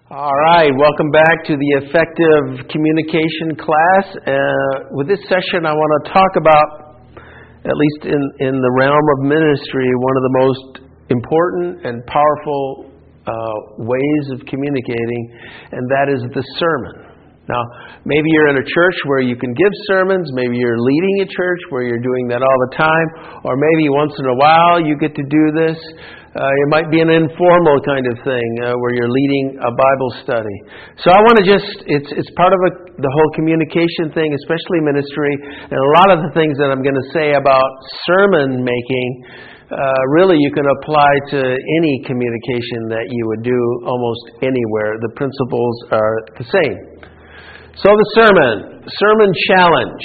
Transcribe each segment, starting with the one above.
All right, welcome back to the Effective Communication class. With this session, I want to talk about, at least in the realm of ministry, one of the most important and powerful ways of communicating, and that is the sermon. Now, maybe you're in a church where you can give sermons, maybe you're leading a church where you're doing that all the time, or maybe once in a while you get to do this. It might be an informal kind of thing where you're leading a Bible study. So I want to it's part of the whole communication thing, especially ministry, and a lot of the things that I'm going to say about sermon making, really you can apply to any communication that you would do almost anywhere. The principles are the same. So the sermon challenge.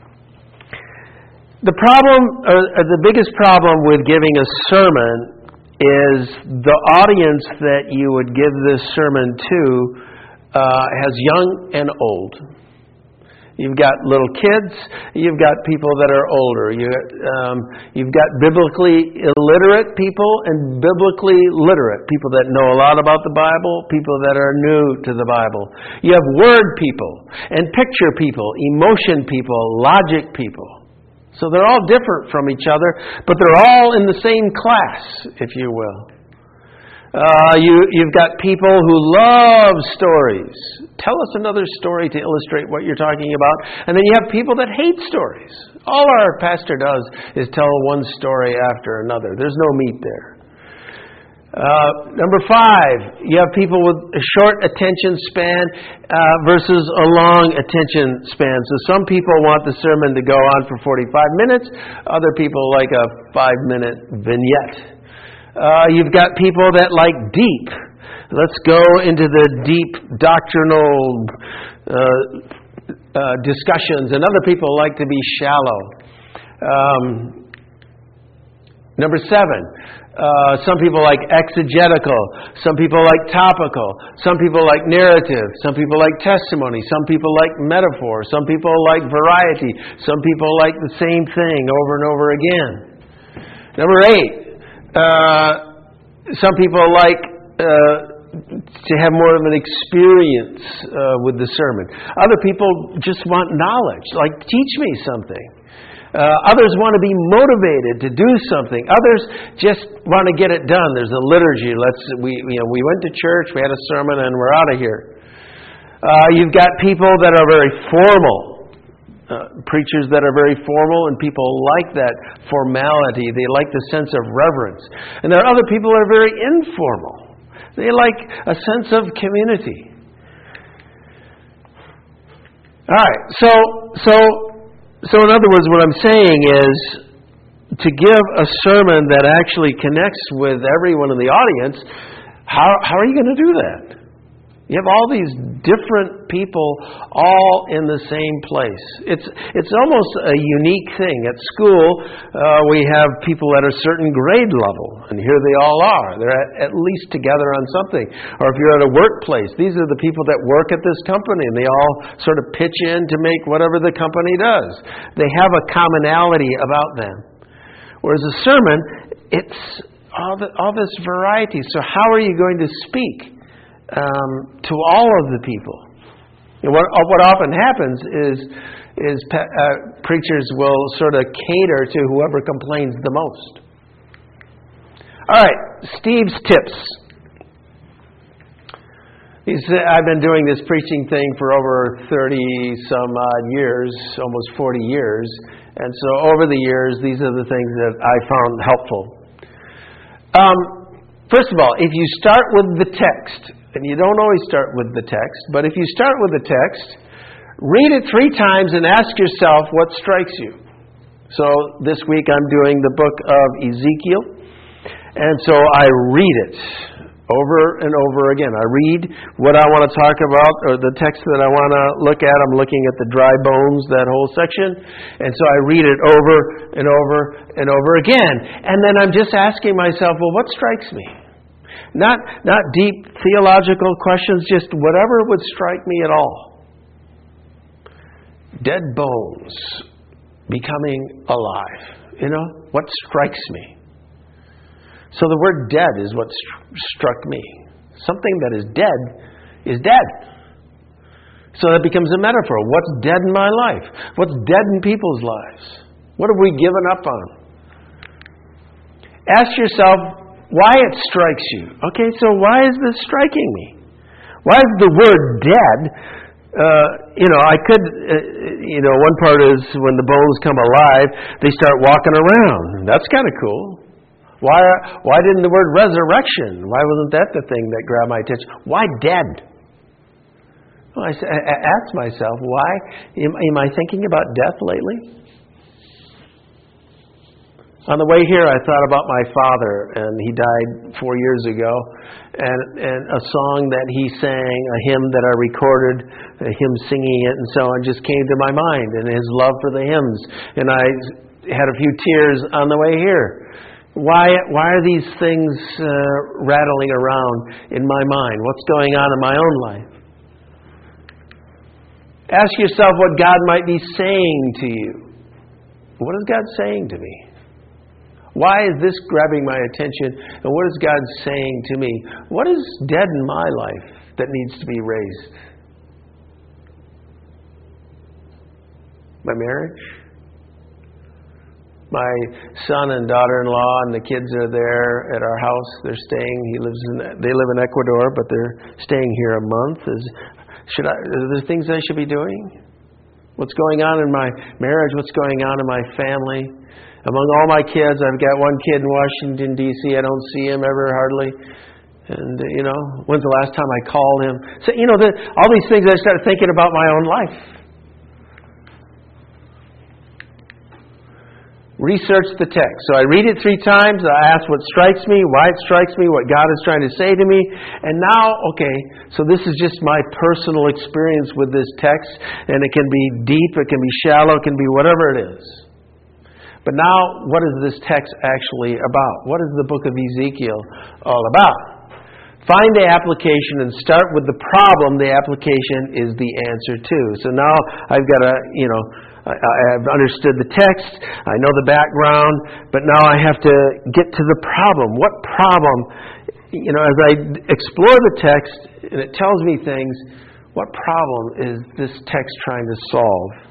The problem, or the biggest problem with giving a sermon is the audience that you would give this sermon to has young and old. You've got little kids, you've got people that are older, you've got biblically illiterate people and biblically literate, people that know a lot about the Bible, people that are new to the Bible. You have word people and picture people, emotion people, logic people. So they're all different from each other, but they're all in the same class, if you will. You've got people who love stories. Tell us another story to illustrate what you're talking about. And then you have people that hate stories. All our pastor does is tell one story after another. There's no meat there. Number 5, you have people with a short attention span versus a long attention span. So some people want the sermon to go on for 45 minutes. Other people like a 5-minute vignette. You've got people that like deep. Let's go into the deep doctrinal discussions. And other people like to be shallow. Number 7. Some people like exegetical. Some people like topical. Some people like narrative. Some people like testimony. Some people like metaphor. Some people like variety. Some people like the same thing over and over again. Number 8. Some people like to have more of an experience with the sermon. Other people just want knowledge. Like, teach me something. Others want to be motivated to do something. Others just want to get it done. There's a liturgy. We went to church, we had a sermon, and we're out of here. You've got people that are very formal, preachers that are very formal, and people like that formality. They like the sense of reverence. And there are other people that are very informal. They like a sense of community. All right, So in other words, what I'm saying is to give a sermon that actually connects with everyone in the audience, how are you going to do that? You have all these different people all in the same place. It's almost a unique thing. At school, we have people at a certain grade level, and here they all are. They're at least together on something. Or if you're at a workplace, these are the people that work at this company, and they all sort of pitch in to make whatever the company does. They have a commonality about them. Whereas a sermon, it's all this variety. So how are you going to speak to all of the people? And what often happens is preachers will sort of cater to whoever complains the most. All right, Steve's tips. I've been doing this preaching thing for over 30-some odd years, almost 40 years. And so over the years, these are the things that I found helpful. First of all, if you start with the text, and you don't always start with the text, but if you start with the text, read it 3 times and ask yourself what strikes you. So this week I'm doing the book of Ezekiel, and so I read it over and over again. I read what I want to talk about, or the text that I want to look at. I'm looking at the dry bones, that whole section, and so I read it over and over and over again. And then I'm just asking myself, well, what strikes me? Not deep theological questions, just whatever would strike me at all. Dead bones becoming alive. What strikes me? So the word dead is what struck me. Something that is dead is dead. So that becomes a metaphor. What's dead in my life? What's dead in people's lives? What have we given up on? Ask yourself why it strikes you. Okay, so why is this striking me? Why is the word dead? I could, one part is when the bones come alive, they start walking around. That's kind of cool. Why didn't the word resurrection? Why wasn't that the thing that grabbed my attention? Why dead? Well, I asked myself, why am I thinking about death lately? On the way here, I thought about my father, and he died 4 years ago, and a song that he sang, a hymn that I recorded, him singing it and so on, just came to my mind, and his love for the hymns. And I had a few tears on the way here. Why are these things rattling around in my mind? What's going on in my own life? Ask yourself what God might be saying to you. What is God saying to me? Why is this grabbing my attention? And what is God saying to me? What is dead in my life that needs to be raised? My marriage? My son and daughter-in-law and the kids are there at our house. They're staying. They live in Ecuador, but they're staying here a month. Are there things I should be doing? What's going on in my marriage? What's going on in my family? Among all my kids, I've got one kid in Washington, D.C. I don't see him ever hardly. And, when's the last time I called him? So, all these things I started thinking about my own life. Research the text. So I read it 3 times. I ask what strikes me, why it strikes me, what God is trying to say to me. And now, so this is just my personal experience with this text. And it can be deep, it can be shallow, it can be whatever it is. But now, what is this text actually about? What is the book of Ezekiel all about? Find the application and start with the problem the application is the answer to. So now I've got I've understood the text, I know the background, but now I have to get to the problem. What problem, as I explore the text and it tells me things, what problem is this text trying to solve?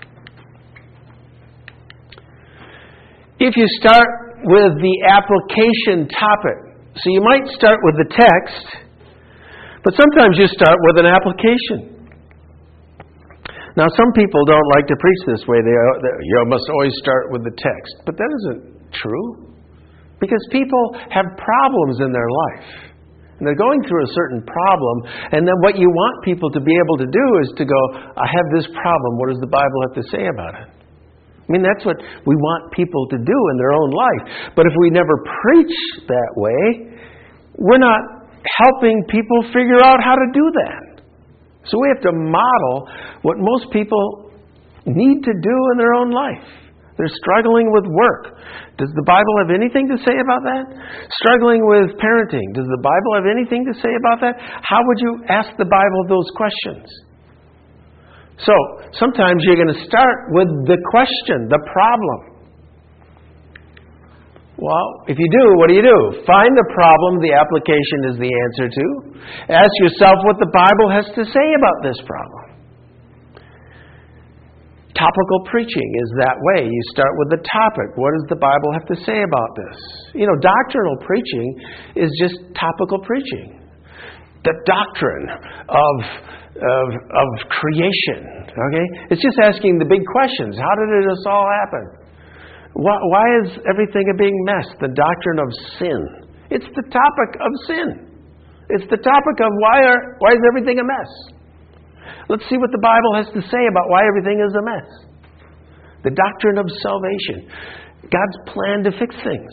If you start with the application topic, so you might start with the text, but sometimes you start with an application. Now, some people don't like to preach this way. You must always start with the text. But that isn't true. Because people have problems in their life. And they're going through a certain problem. And then what you want people to be able to do is to go, I have this problem. What does the Bible have to say about it? That's what we want people to do in their own life. But if we never preach that way, we're not helping people figure out how to do that. So we have to model what most people need to do in their own life. They're struggling with work. Does the Bible have anything to say about that? Struggling with parenting. Does the Bible have anything to say about that? How would you ask the Bible those questions? So, sometimes you're going to start with the question, the problem. Well, if you do, what do? Find the problem the application is the answer to. Ask yourself what the Bible has to say about this problem. Topical preaching is that way. You start with the topic. What does the Bible have to say about this? Doctrinal preaching is just topical preaching. The doctrine of creation. Okay? It's just asking the big questions. How did this all happen? Why is everything a big mess? The doctrine of sin. It's the topic of sin. It's the topic of why is everything a mess? Let's see what the Bible has to say about why everything is a mess. The doctrine of salvation. God's plan to fix things.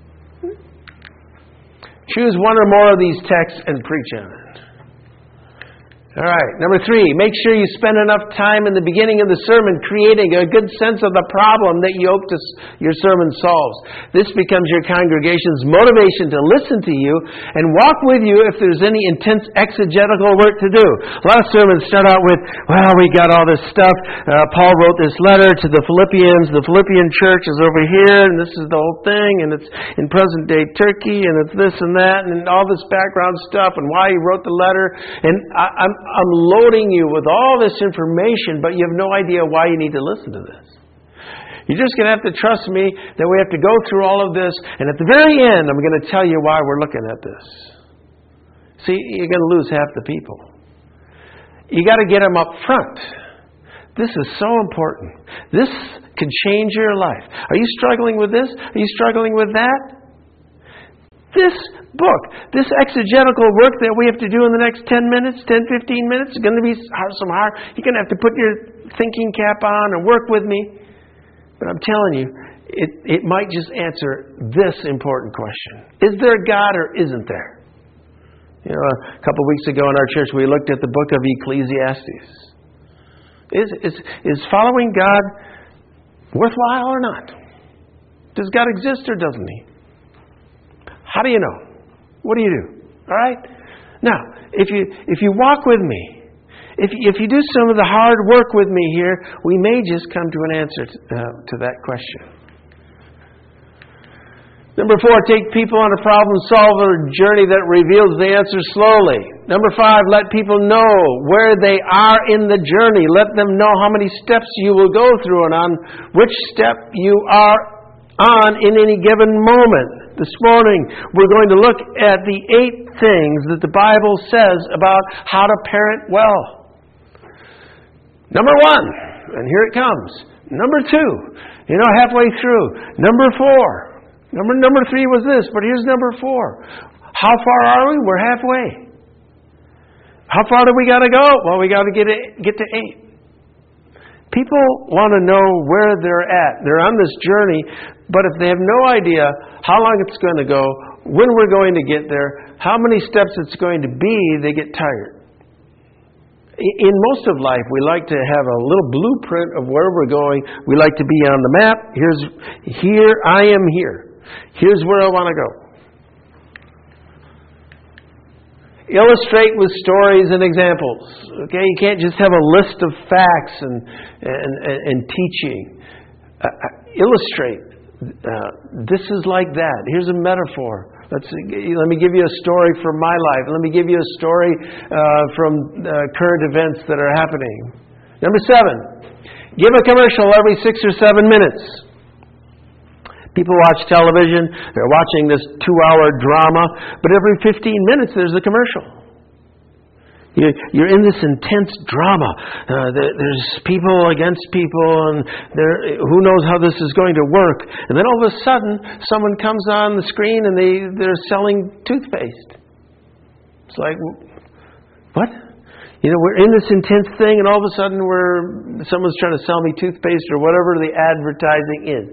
Choose one or more of these texts and preach on it. All right, number 3, make sure you spend enough time in the beginning of the sermon creating a good sense of the problem that you hope your sermon solves. This becomes your congregation's motivation to listen to you and walk with you if there's any intense exegetical work to do. A lot of sermons start out with, we got all this stuff. Paul wrote this letter to the Philippians. The Philippian church is over here, and this is the whole thing, and it's in present-day Turkey, and it's this and that, and all this background stuff, and why he wrote the letter. And I'm loading you with all this information, but you have no idea why you need to listen to this. You're just going to have to trust me that we have to go through all of this, and at the very end, I'm going to tell you why we're looking at this. See, you're going to lose half the people. You got to get them up front. This is so important. This can change your life. Are you struggling with this? Are you struggling with that? This book, this exegetical work that we have to do in the next 10 minutes, 10, 15 minutes, is going to be some hard. You're going to have to put your thinking cap on and work with me. But I'm telling you, it might just answer this important question. Is there a God or isn't there? You know, a couple of weeks ago in our church, we looked at the book of Ecclesiastes. Is following God worthwhile or not? Does God exist or doesn't He? How do you know? What do you do? All right? Now, if you walk with me, if you do some of the hard work with me here, we may just come to an answer to that question. Number 4, take people on a problem-solver journey that reveals the answer slowly. Number 5, let people know where they are in the journey. Let them know how many steps you will go through and on which step you are on in any given moment. This morning, we're going to look at the 8 things that the Bible says about how to parent well. Number 1, and here it comes. Number 2, halfway through. Number 4. Number 3 was this, but here's number 4. How far are we? We're halfway. How far do we got to go? Well, we got to get to 8. People want to know where they're at. They're on this journey, but if they have no idea how long it's going to go, when we're going to get there, how many steps it's going to be, they get tired. In most of life, we like to have a little blueprint of where we're going. We like to be on the map. Here I am here. Here's where I want to go. Illustrate with stories and examples. Okay, you can't just have a list of facts and teaching. Illustrate. This is like that. Here's a metaphor. Let me give you a story from my life. Let me give you a story from current events that are happening. Number 7, give a commercial every 6 or 7 minutes. People watch television, they're watching this 2-hour drama, but every 15 minutes there's a commercial. You're in this intense drama. There's people against people, and who knows how this is going to work. And then all of a sudden, someone comes on the screen and they're selling toothpaste. It's like, what? We're in this intense thing, and all of a sudden someone's trying to sell me toothpaste or whatever the advertising is.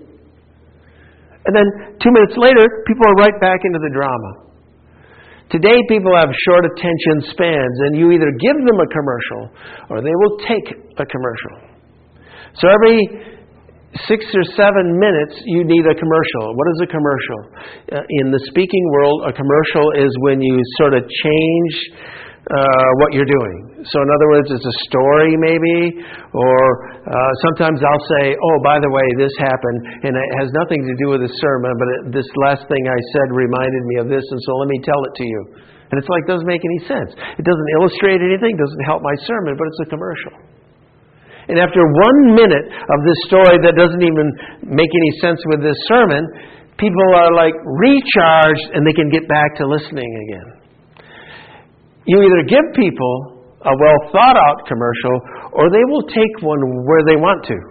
And then 2 minutes later, people are right back into the drama. Today, people have short attention spans, and you either give them a commercial or they will take a commercial. So every 6 or 7 minutes, you need a commercial. What is a commercial? In the speaking world, a commercial is when you sort of change what you're doing. So in other words, it's a story maybe, or sometimes I'll say, oh, by the way, this happened, and it has nothing to do with the sermon, but this last thing I said reminded me of this, and so let me tell it to you. And it's like, it doesn't make any sense. It doesn't illustrate anything, doesn't help my sermon, but it's a commercial. And after 1 minute of this story that doesn't even make any sense with this sermon, people are like recharged and they can get back to listening again. You either give people a well-thought-out commercial, or they will take one where they want to.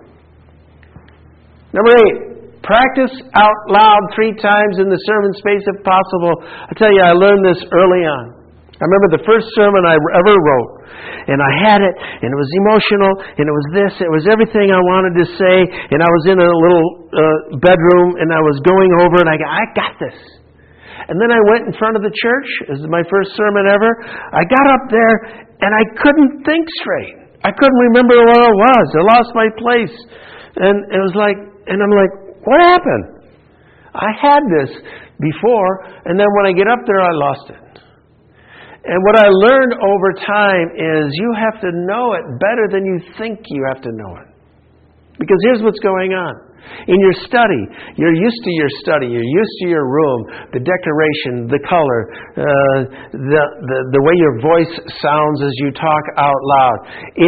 Number 8, practice out loud 3 times in the sermon space if possible. I tell you, I learned this early on. I remember the first sermon I ever wrote, and I had it, and it was emotional, and it was this, it was everything I wanted to say, and I was in a little bedroom, and I was going over, and I got this. And then I went in front of the church. This is my first sermon ever. I got up there, and I couldn't think straight. I couldn't remember where I was. I lost my place. And it was like, and I'm like, what happened? I had this before, and then when I get up there, I lost it. And what I learned over time is you have to know it better than you think you have to know it. Because here's what's going on. In your study, you're used to your study. You're used to your room, the decoration, the color, the way your voice sounds as you talk out loud.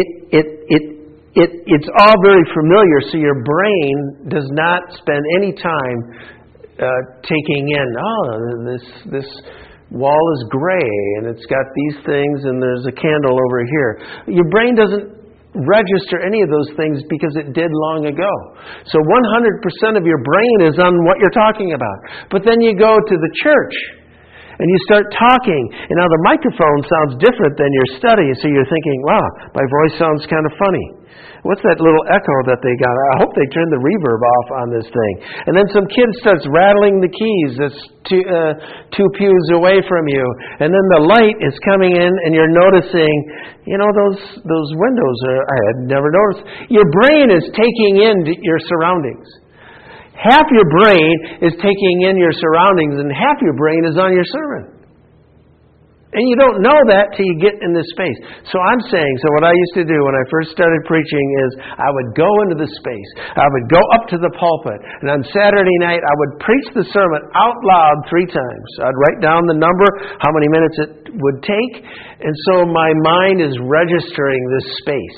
It's all very familiar, so your brain does not spend any time taking in, this wall is gray, and it's got these things, and there's a candle over here. Your brain doesn't register any of those things because it did long ago. So 100% of your brain is on what you're talking about. But then you go to the church, and you start talking, and now the microphone sounds different than your study, so you're thinking, wow, my voice sounds kind of funny. What's that little echo that they got? I hope they turned the reverb off on this thing. And then some kid starts rattling the keys that's two pews away from you. And then the light is coming in, and you're noticing, those windows I had never noticed. Your brain is taking in your surroundings. Half your brain is taking in your surroundings, and half your brain is on your sermon. And you don't know that till you get in this space. So I'm saying, what I used to do when I first started preaching is I would go into the space. I would go up to the pulpit. And on Saturday night, I would preach the sermon out loud 3 times. I'd write down the number, how many minutes it would take. And so my mind is registering this space.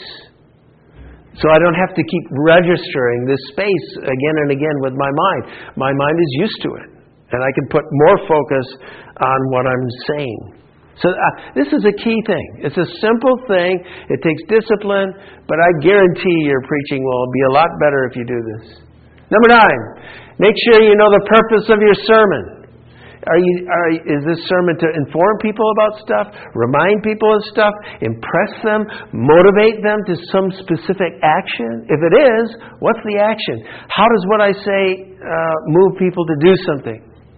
So I don't have to keep registering this space again and again with my mind. My mind is used to it. And I can put more focus on what I'm saying. So this is a key thing. It's a simple thing. It takes discipline, but I guarantee your preaching will be a lot better if you do this. Number 9, make sure you know the purpose of your sermon. Is this sermon to inform people about stuff, remind people of stuff, impress them, motivate them to some specific action? If it is, what's the action? How does what I say move people to do something?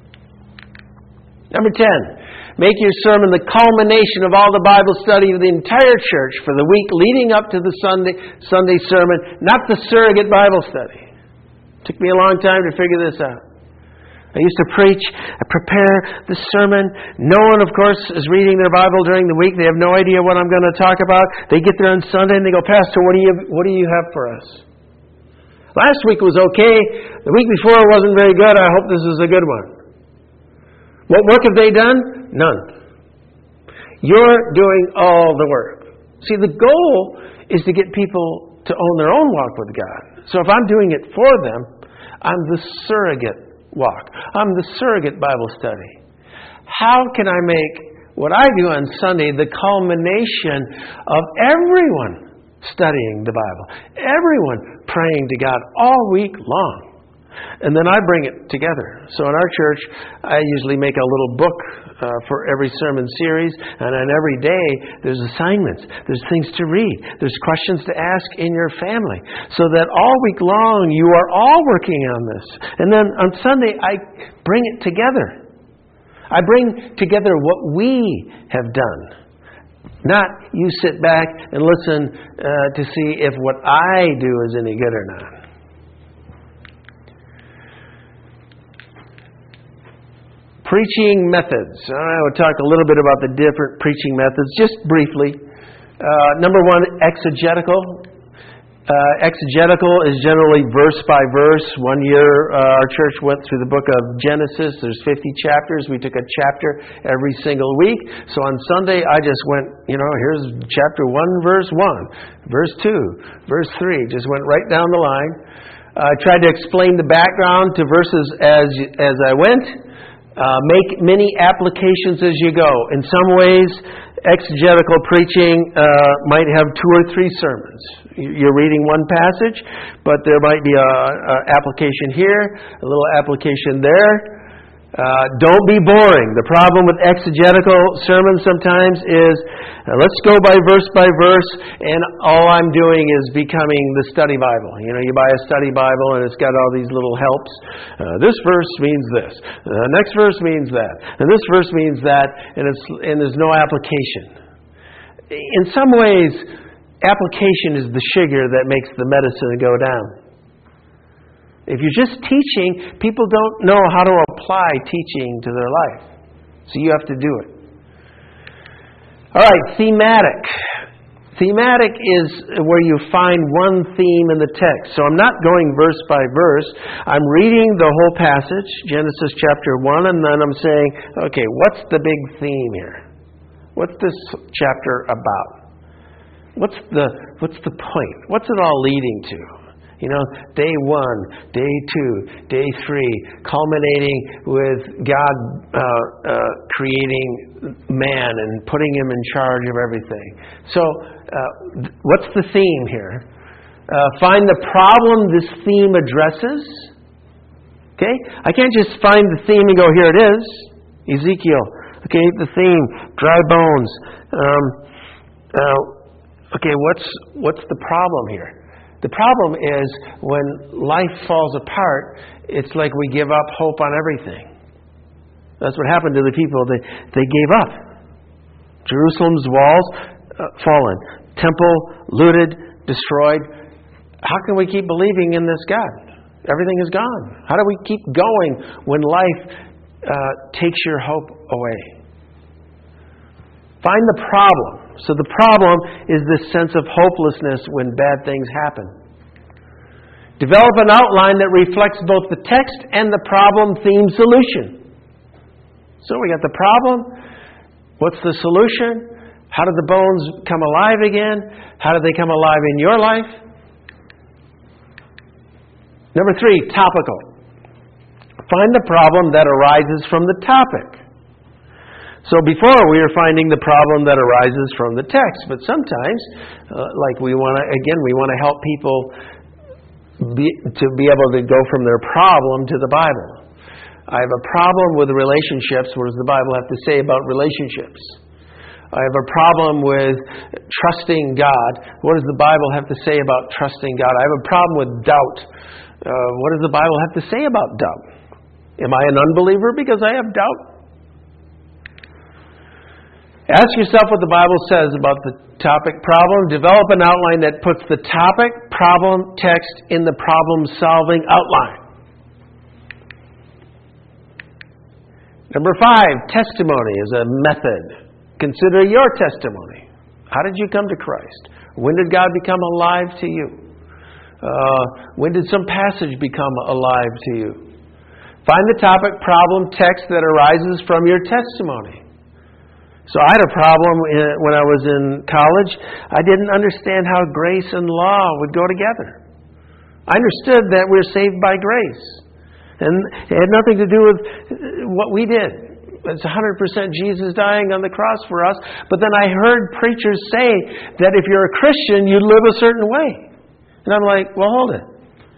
Number 10. Make your sermon the culmination of all the Bible study of the entire church for the week leading up to the Sunday sermon, not the surrogate Bible study. It took me a long time to figure this out. I used to preach, I prepare the sermon. No one, of course, is reading their Bible during the week. They have no idea what I'm going to talk about. They get there on Sunday and they go, Pastor, what do you have for us? Last week was okay. The week before wasn't very good. I hope this is a good one. What work have they done? None. You're doing all the work. See, the goal is to get people to own their own walk with God. So if I'm doing it for them, I'm the surrogate walk. I'm the surrogate Bible study. How can I make what I do on Sunday the culmination of everyone studying the Bible, everyone praying to God all week long? And then I bring it together. So in our church, I usually make a little book for every sermon series. And on every day, there's assignments. There's things to read. There's questions to ask in your family. So that all week long, you are all working on this. And then on Sunday, I bring it together. I bring together what we have done. Not you sit back and listen to see if what I do is any good or not. Preaching methods. I will talk a little bit about the different preaching methods, just briefly. Number 1, exegetical. Exegetical is generally verse by verse. One year, our church went through the book of Genesis. There's 50 chapters. We took a chapter every single week. So on Sunday, I just went, here's chapter 1, verse 1, verse 2, verse 3. Just went right down the line. I tried to explain the background to verses as I went. Make many applications as you go. In some ways, exegetical preaching might have 2 or 3 sermons. You're reading one passage, but there might be an application here, a little application there. Don't be boring. The problem with exegetical sermons sometimes is, let's go by verse, and all I'm doing is becoming the study Bible. You buy a study Bible, and it's got all these little helps. This verse means this. The next verse means that. And this verse means that, and there's no application. In some ways, application is the sugar that makes the medicine go down. If you're just teaching, people don't know how to apply teaching to their life. So you have to do it. All right, thematic. Thematic is where you find one theme in the text. So I'm not going verse by verse. I'm reading the whole passage, Genesis chapter 1, and then I'm saying, okay, what's the big theme here? What's this chapter about? What's the point? What's it all leading to? You know, day 1, day 2, day 3, culminating with God creating man and putting him in charge of everything. So, what's the theme here? Find the problem this theme addresses. Okay? I can't just find the theme and go, here it is. Ezekiel. Okay, the theme, dry bones. Okay, what's the problem here? The problem is when life falls apart, it's like we give up hope on everything. That's what happened to the people. They gave up. Jerusalem's walls fallen. Temple looted, destroyed. How can we keep believing in this God? Everything is gone. How do we keep going when life takes your hope away? Find the problem. So the problem is this sense of hopelessness when bad things happen. Develop an outline that reflects both the text and the problem, theme, solution. So we got the problem. What's the solution? How do the bones come alive again? How do they come alive in your life? Number 3, topical. Find the problem that arises from the topic. So before we were finding the problem that arises from the text, but sometimes, like we want to help people to be able to go from their problem to the Bible. I have a problem with relationships. What does the Bible have to say about relationships? I have a problem with trusting God. What does the Bible have to say about trusting God? I have a problem with doubt. What does the Bible have to say about doubt? Am I an unbeliever because I have doubt? Ask yourself what the Bible says about the topic problem. Develop an outline that puts the topic, problem, text in the problem-solving outline. Number 5, testimony is a method. Consider your testimony. How did you come to Christ? When did God become alive to you? When did some passage become alive to you? Find the topic, problem, text that arises from your testimony. So I had a problem when I was in college. I didn't understand how grace and law would go together. I understood that we're saved by grace. And it had nothing to do with what we did. It's 100% Jesus dying on the cross for us. But then I heard preachers say that if you're a Christian, you live a certain way. And I'm like, well, hold it.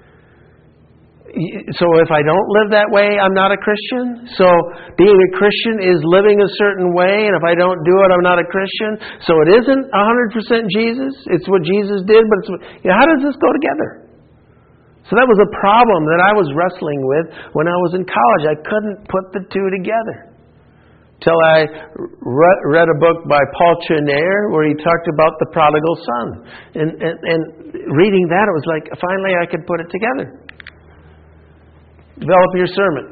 So if I don't live that way, I'm not a Christian? So being a Christian is living a certain way, and if I don't do it, I'm not a Christian? So it isn't 100% Jesus? It's what Jesus did, but how does this go together? So that was a problem that I was wrestling with when I was in college. I couldn't put the two together. Till I read a book by Paul Chenier where he talked about the prodigal son. And reading that, it was like, finally I could put it together. Develop your sermon.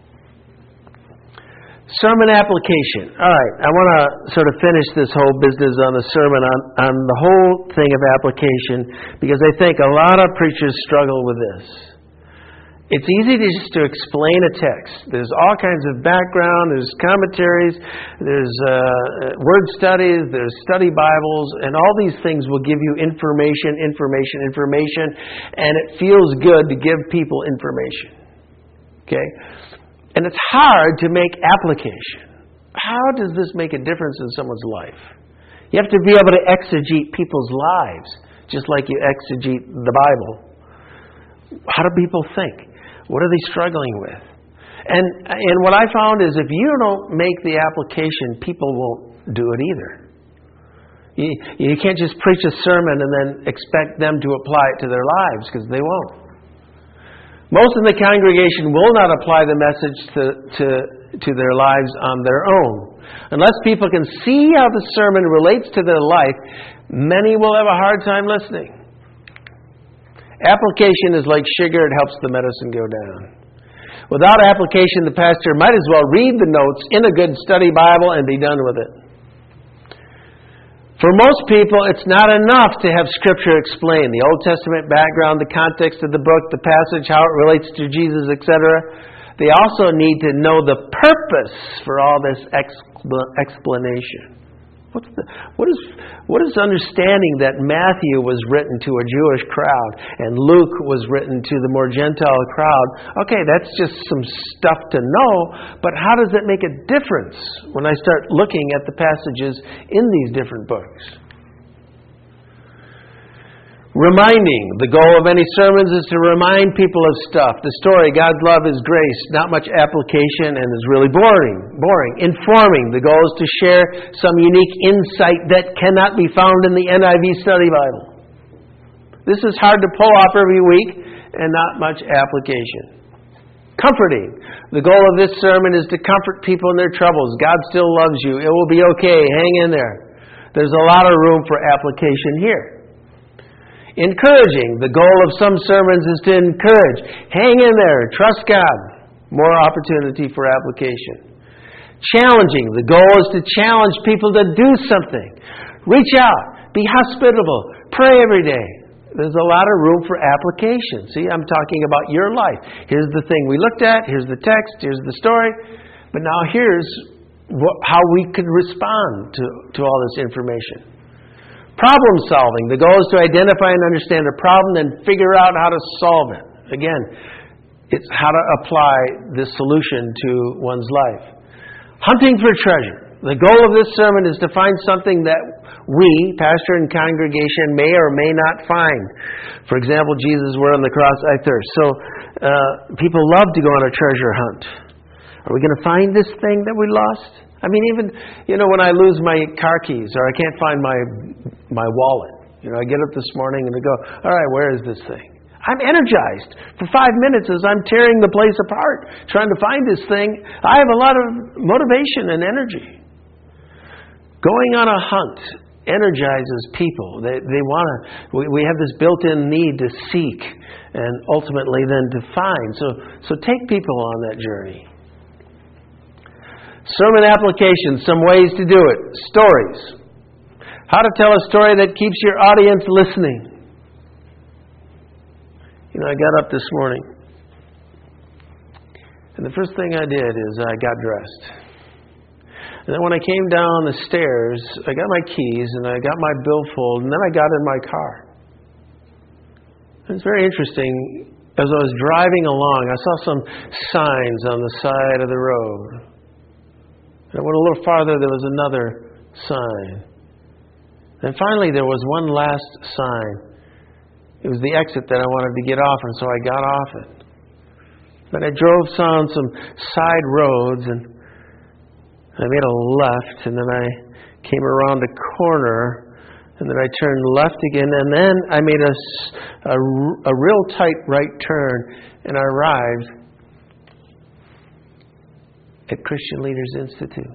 Sermon application. All right, I want to sort of finish this whole business on the sermon, on the whole thing of application, because I think a lot of preachers struggle with this. It's easy just to explain a text. There's all kinds of background, there's commentaries, there's word studies, there's study Bibles, and all these things will give you information, and it feels good to give people information. Okay? And it's hard to make application. How does this make a difference in someone's life? You have to be able to exegete people's lives, just like you exegete the Bible. How do people think? What are they struggling with? And what I found is if you don't make the application, people won't do it either. You can't just preach a sermon and then expect them to apply it to their lives, because they won't. Most in the congregation will not apply the message to their lives on their own. Unless people can see how the sermon relates to their life, many will have a hard time listening. Application is like sugar, it helps the medicine go down. Without application, the pastor might as well read the notes in a good study Bible and be done with it. For most people, it's not enough to have Scripture explain the Old Testament background, the context of the book, the passage, how it relates to Jesus, etc. They also need to know the purpose for all this explanation. What is understanding that Matthew was written to a Jewish crowd and Luke was written to the more Gentile crowd? Okay, that's just some stuff to know, but how does it make a difference when I start looking at the passages in these different books? Reminding. The goal of any sermons is to remind people of stuff. The story, God's love is grace. Not much application and is really boring. Informing. The goal is to share some unique insight that cannot be found in the NIV Study Bible. This is hard to pull off every week and not much application. Comforting. The goal of this sermon is to comfort people in their troubles. God still loves you. It will be okay. Hang in there. There's a lot of room for application here. Encouraging. The goal of some sermons is to encourage. Hang in there. Trust God. More opportunity for application. Challenging. The goal is to challenge people to do something. Reach out. Be hospitable. Pray every day. There's a lot of room for application. See, I'm talking about your life. Here's the thing we looked at. Here's the text. Here's the story. But now here's how we could respond to all this information. Problem solving. The goal is to identify and understand a problem and figure out how to solve it. Again, it's how to apply this solution to one's life. Hunting for treasure. The goal of this sermon is to find something that we, pastor and congregation, may or may not find. For example, Jesus' word on the cross, I thirst. So people love to go on a treasure hunt. Are we going to find this thing that we lost? I mean, even, when I lose my car keys or I can't find my wallet, I get up this morning and I go, all right, where is this thing? I'm energized for 5 minutes as I'm tearing the place apart, trying to find this thing. I have a lot of motivation and energy. Going on a hunt energizes people. They want to. We have this built-in need to seek and ultimately then to find. So take people on that journey. Sermon application, some ways to do it. Stories. How to tell a story that keeps your audience listening. I got up this morning, and the first thing I did is I got dressed. And then when I came down the stairs, I got my keys, and I got my billfold, and then I got in my car. It's very interesting. As I was driving along, I saw some signs on the side of the road. And I went a little farther, there was another sign. And finally, there was one last sign. It was the exit that I wanted to get off, and so I got off it. Then I drove down some side roads, and I made a left, and then I came around a corner, and then I turned left again, and then I made a real tight right turn, and I arrived at Christian Leaders Institute.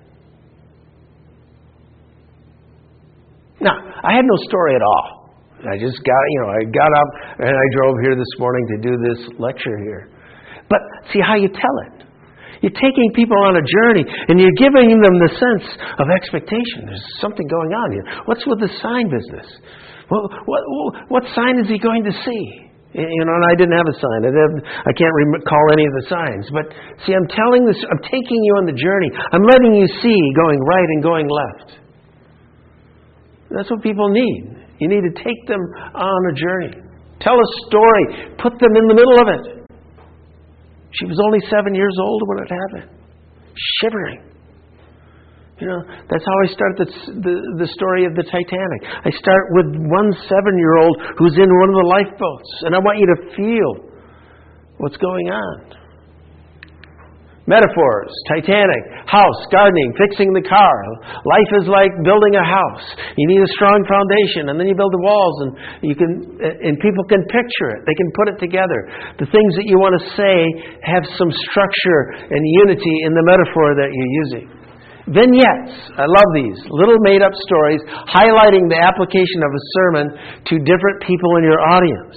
Now, I had no story at all. I just I got up and I drove here this morning to do this lecture here. But see how you tell it. You're taking people on a journey and you're giving them the sense of expectation. There's something going on here. What's with the sign business? What sign is he going to see? And I didn't have a sign. I can't recall any of the signs. But see, I'm taking you on the journey. I'm letting you see going right and going left. That's what people need. You need to take them on a journey. Tell a story. Put them in the middle of it. She was only 7 years old when it happened. Shivering. That's how I start the story of the Titanic. I start with one 7-year-old who's in one of the lifeboats. And I want you to feel what's going on. Metaphors, Titanic, house, gardening, fixing the car. Life is like building a house. You need a strong foundation, and then you build the walls, and people can picture it. They can put it together. The things that you want to say have some structure and unity in the metaphor that you're using. Vignettes, I love these. Little made-up stories highlighting the application of a sermon to different people in your audience.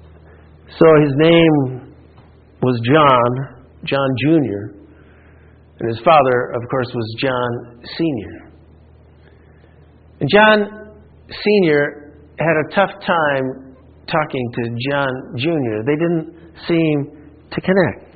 So his name was John Jr. And his father, of course, was John Sr. And John Sr. had a tough time talking to John Jr. They didn't seem to connect.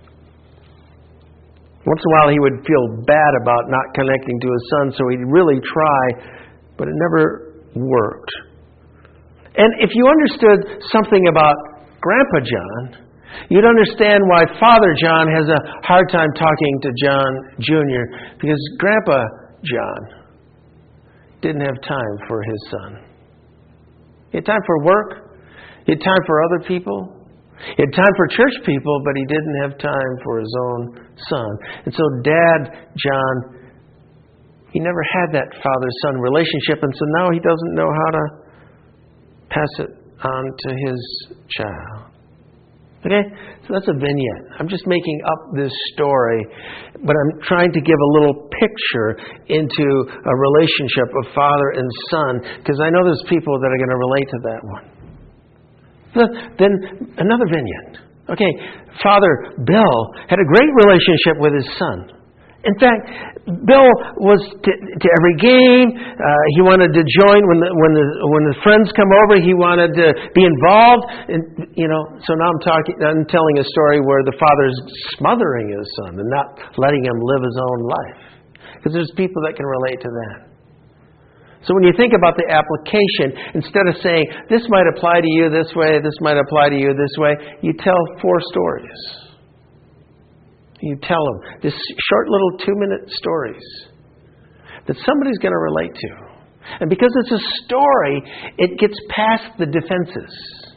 Once in a while he would feel bad about not connecting to his son, so he'd really try, but it never worked. And if you understood something about Grandpa John, you'd understand why Father John has a hard time talking to John Jr., because Grandpa John didn't have time for his son. He had time for work. He had time for other people. He had time for church people, but he didn't have time for his own son. And so Dad John, he never had that father-son relationship, and so now he doesn't know how to pass it on to his child. Okay? So that's a vignette. I'm just making up this story, but I'm trying to give a little picture into a relationship of father and son, because I know there's people that are going to relate to that one. Then another vignette. Okay, Father Bill had a great relationship with his son. In fact, Bill was to every game. He wanted to join when the friends come over. He wanted to be involved. And so now I'm telling a story where the father's smothering his son and not letting him live his own life. Because there's people that can relate to that. So when you think about the application, instead of saying, this might apply to you this way, this might apply to you this way, you tell 4 stories. You tell them this short little 2-minute stories that somebody's going to relate to. And because it's a story, it gets past the defenses.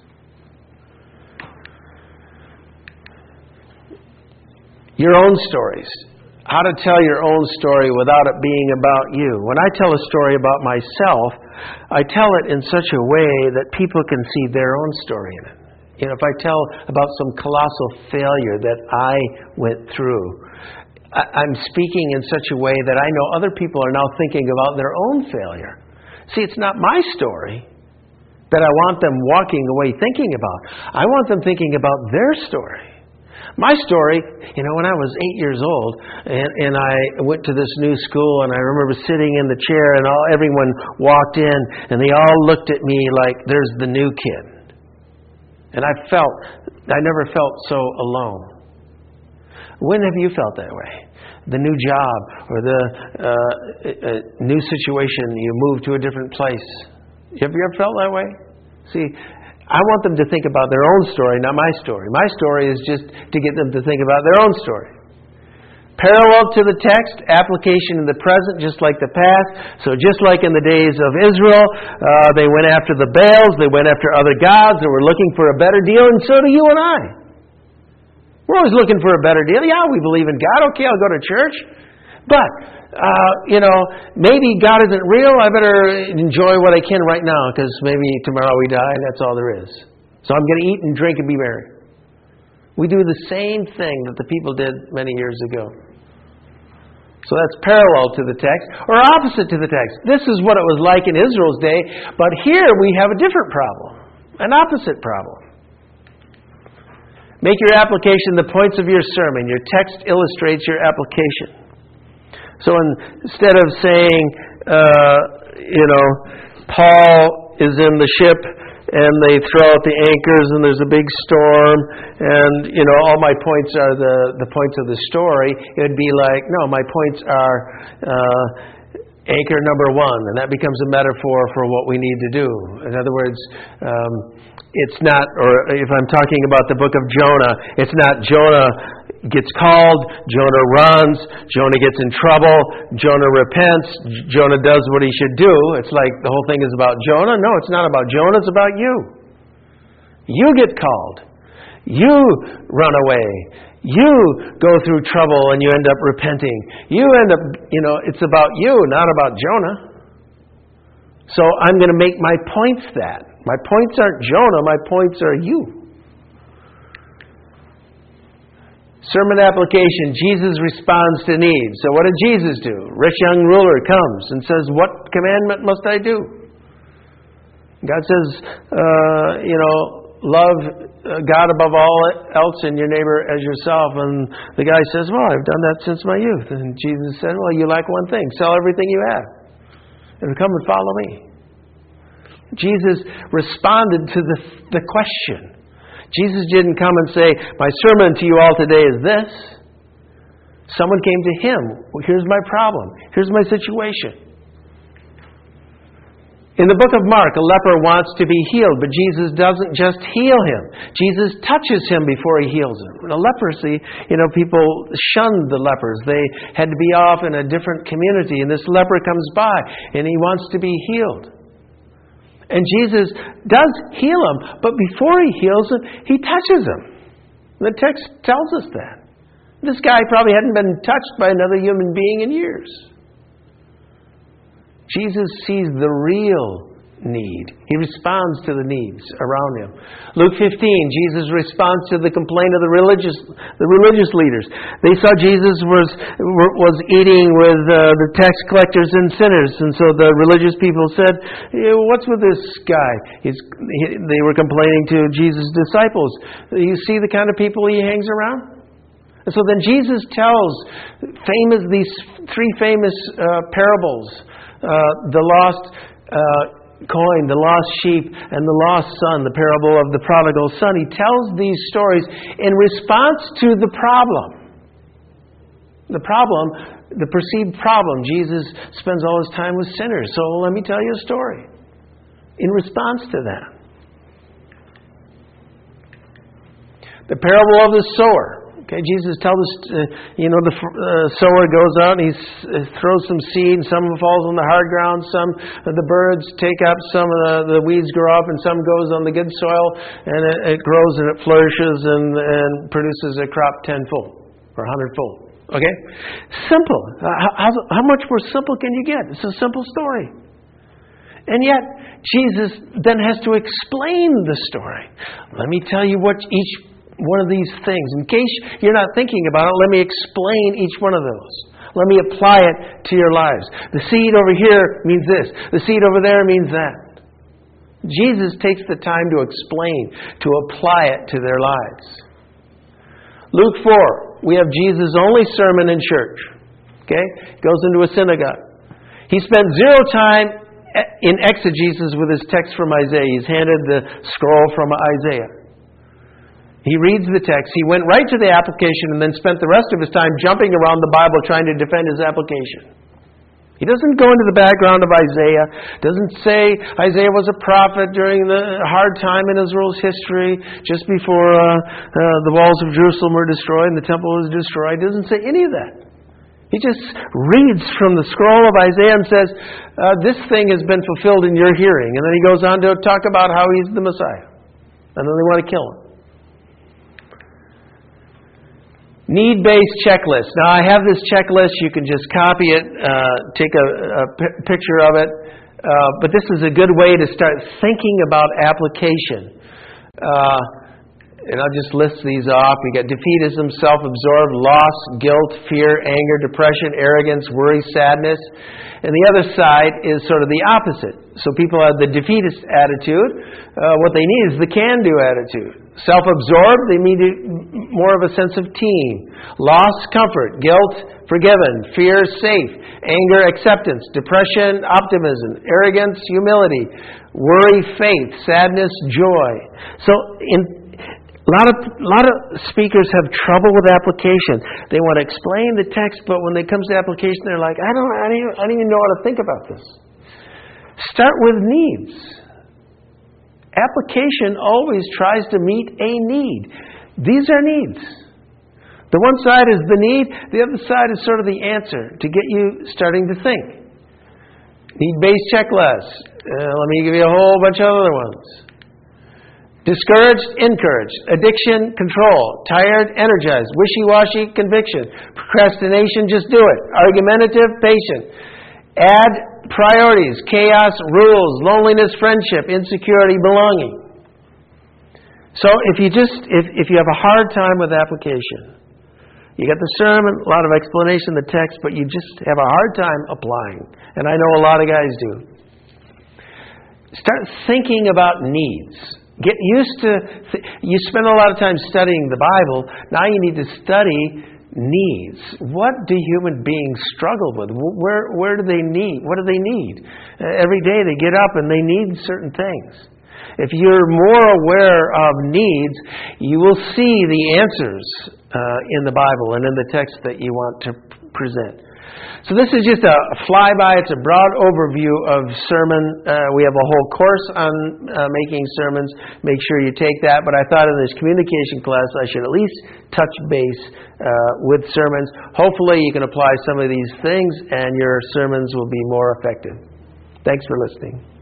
Your own stories. How to tell your own story without it being about you. When I tell a story about myself, I tell it in such a way that people can see their own story in it. If I tell about some colossal failure that I went through, I'm speaking in such a way that I know other people are now thinking about their own failure. See, it's not my story that I want them walking away thinking about. I want them thinking about their story. My story, when I was 8 years old, and I went to this new school, and I remember sitting in the chair, and everyone walked in, and they all looked at me like, there's the new kid. And I never felt so alone. When have you felt that way? The new job, or the new situation, you move to a different place. Have you ever felt that way? See, I want them to think about their own story, not my story. My story is just to get them to think about their own story. Parallel to the text, application in the present, just like the past. So just like in the days of Israel, they went after the Baals, they went after other gods, they were looking for a better deal, and so do you and I. We're always looking for a better deal. Yeah, we believe in God. Okay, I'll go to church. But, maybe God isn't real. I better enjoy what I can right now, because maybe tomorrow we die and that's all there is. So I'm going to eat and drink and be merry. We do the same thing that the people did many years ago. So that's parallel to the text, or opposite to the text. This is what it was like in Israel's day, but here we have a different problem, an opposite problem. Make your application the points of your sermon. Your text illustrates your application. So instead of saying, Paul is in the ship and they throw out the anchors and there's a big storm and, all my points are the points of the story, it would be like, no, my points are anchor number 1, and that becomes a metaphor for what we need to do. In other words, it's not, or if I'm talking about the book of Jonah, it's not Jonah gets called, Jonah runs, Jonah gets in trouble, Jonah repents, Jonah does what he should do. It's like the whole thing is about Jonah. No, it's not about Jonah, it's about you. You get called. You run away. You go through trouble and you end up repenting. You end up, it's about you, not about Jonah. So I'm going to make my points that. My points aren't Jonah, my points are you. Sermon application, Jesus responds to needs. So what did Jesus do? Rich young ruler comes and says, what commandment must I do? God says, love God above all else and your neighbor as yourself. And the guy says, well, I've done that since my youth. And Jesus said, well, you lack one thing. Sell everything you have and come and follow me. Jesus responded to the question. Jesus didn't come and say, my sermon to you all today is this. Someone came to him. Well, here's my problem. Here's my situation. In the book of Mark, a leper wants to be healed, but Jesus doesn't just heal him. Jesus touches him before he heals him. Now, leprosy, people shunned the lepers. They had to be off in a different community, and this leper comes by, and he wants to be healed. And Jesus does heal him, but before he heals him, he touches him. The text tells us that. This guy probably hadn't been touched by another human being in years. Jesus sees the real need. He responds to the needs around him. Luke 15, Jesus responds to the complaint of the religious leaders. They saw Jesus was eating with the tax collectors and sinners, and so the religious people said, what's with this guy? They were complaining to Jesus' disciples. You see the kind of people he hangs around? And so then Jesus tells these three famous parables. The lost coin, the lost sheep, and the lost son, the parable of the prodigal son. He tells these stories in response to the problem. The perceived problem. Jesus spends all his time with sinners. So let me tell you a story in response to that. The parable of the sower. Okay, Jesus tells us, the sower goes out and he throws some seed, and some falls on the hard ground, some of the birds take up, some of the weeds grow up, and some goes on the good soil, and it grows and it flourishes and produces a crop tenfold or 100-fold. Okay? Simple. How much more simple can you get? It's a simple story. And yet, Jesus then has to explain the story. Let me tell you what each one of these things. In case you're not thinking about it, let me explain each one of those. Let me apply it to your lives. The seed over here means this. The seed over there means that. Jesus takes the time to explain, to apply it to their lives. Luke 4, we have Jesus' only sermon in church. Okay? He goes into a synagogue. He spent zero time in exegesis with his text from Isaiah. He's handed the scroll from Isaiah. He reads the text. He went right to the application and then spent the rest of his time jumping around the Bible trying to defend his application. He doesn't go into the background of Isaiah. Doesn't say Isaiah was a prophet during the hard time in Israel's history, just before the walls of Jerusalem were destroyed and the temple was destroyed. He doesn't say any of that. He just reads from the scroll of Isaiah and says, this thing has been fulfilled in your hearing. And then he goes on to talk about how he's the Messiah. And then they want to kill him. Need-based checklist. Now, I have this checklist. You can just copy it, take a picture of it. But this is a good way to start thinking about application. And I'll just list these off. We got defeatism, self-absorbed, loss, guilt, fear, anger, depression, arrogance, worry, sadness. And the other side is sort of the opposite. So people have the defeatist attitude. What they need is the can-do attitude. Self-absorbed, they need more of a sense of team. Loss, comfort. Guilt, forgiven. Fear, safe. Anger, acceptance. Depression, optimism. Arrogance, humility. Worry, faith. Sadness, joy. So a lot of speakers have trouble with application. They want to explain the text, but when it comes to application, they're like, I don't even know how to think about this. Start with needs. Application always tries to meet a need. These are needs. The one side is the need, the other side is sort of the answer to get you starting to think. Need-based checklist. Let me give you a whole bunch of other ones. Discouraged, encouraged. Addiction, control. Tired, energized. Wishy-washy, conviction. Procrastination, just do it. Argumentative, patient. Add priorities, chaos, rules, loneliness, friendship, insecurity, belonging. So if you have a hard time with application, you got the sermon, a lot of explanation, the text, but you just have a hard time applying. And I know a lot of guys do. Start thinking about needs. Get used to, you spend a lot of time studying the Bible. Now you need to study needs. What do human beings struggle with? Where do they need? What do they need? Every day they get up and they need certain things. If you're more aware of needs, you will see the answers in the Bible and in the text that you want to present. So this is just a flyby. It's a broad overview of sermon. We have a whole course on making sermons. Make sure you take that. But I thought in this communication class I should at least touch base with sermons. Hopefully you can apply some of these things and your sermons will be more effective. Thanks for listening.